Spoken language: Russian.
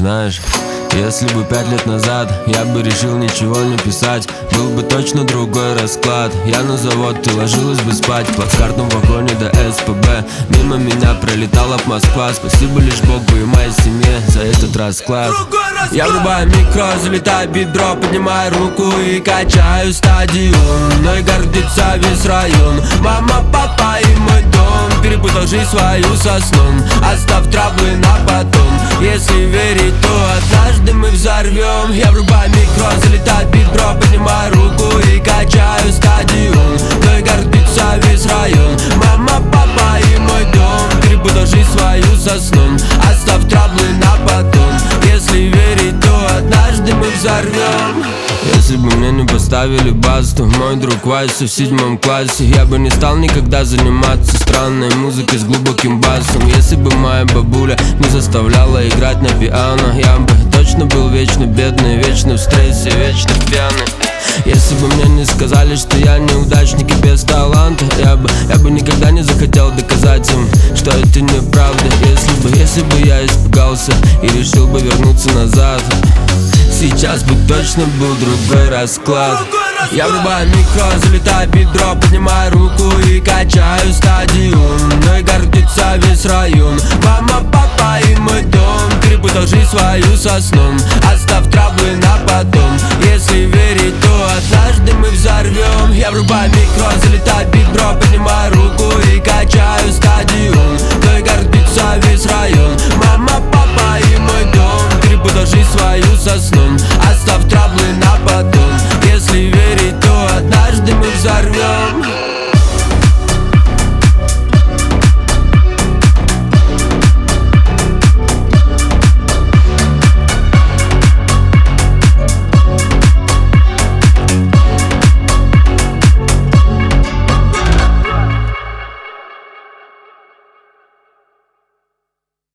знаешь, если бы 5 лет назад я бы решил ничего не писать, был бы точно другой расклад. Я на завод, ты ложилась бы спать в плацкартном вагоне до СПБ. Мимо меня пролетала б Москва. Спасибо лишь Богу и моей семье за этот расклад. Я врубаю микро, залетаю бедро, поднимаю руку и качаю стадион. Мной гордится весь район. Мама, папа и мой дом. Перепутал жизнь свою со сном. Оставь траблы на потом. Если верить, то однажды мы взорвем. Я врубаю микро, залетаю бедро, поднимаю руку и качаю стадион. Мной гордится весь район. Мама, папа и мой дом. Перепутал жизнь свою со сном. Оставь траблы на потом. Если верить, то однажды мы взорвем. Если бы мне не поставили бас, то мой друг Вася в 7 классе, я бы не стал никогда заниматься странной музыкой с глубоким басом. Если бы моя бабуля не заставляла играть на пиано, я бы точно был вечно бедный, вечно в стрессе, вечно пьяный. Если бы мне не сказали, что я неудачник и без таланта, я бы никогда не захотел доказать им, что это неправда. Если бы я испугался и решил бы вернуться назад, сейчас бы точно был другой расклад. Я врубаю микро, залетаю бедро, поднимаю руку и качаю стадион. Мной гордится весь район. Мама, папа и мой дом. Перепутал жизнь свою со сном. Оставь траблы на потом. Если верить, то однажды мы взорвем. Я врубаю микро, залетаю бедро, поднимаю руку и качаю стадион.